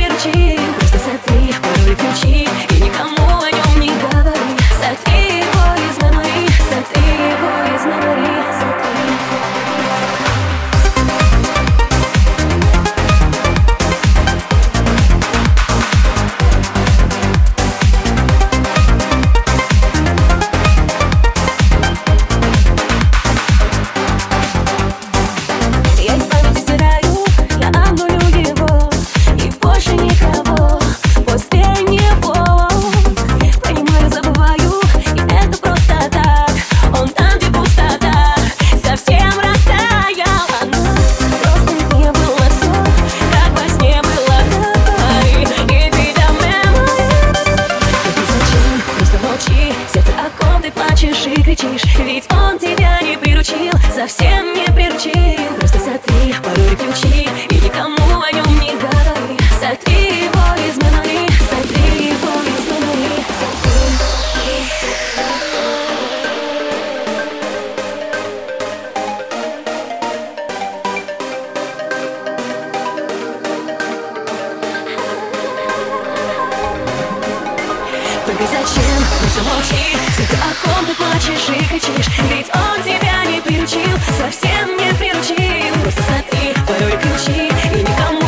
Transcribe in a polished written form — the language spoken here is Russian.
приручил. Просто сотри пароль и ключи и никому о нем не говори. Сотри его из мемори, сотри его из мемори, сотри. Сердце, о ком ты плачешь и кричишь, ведь он тебя не приручил, совсем не приручил. Просто сотри пароль и ключи и никому о нем не говори. Сотри его из мемори, сотри его из мемори, только зачем? Просто молчи. Сердце, о ком ты плачешь и кричишь, ведь он тебя не приручил, совсем не приручил. Просто сотри пароль и ключи и никому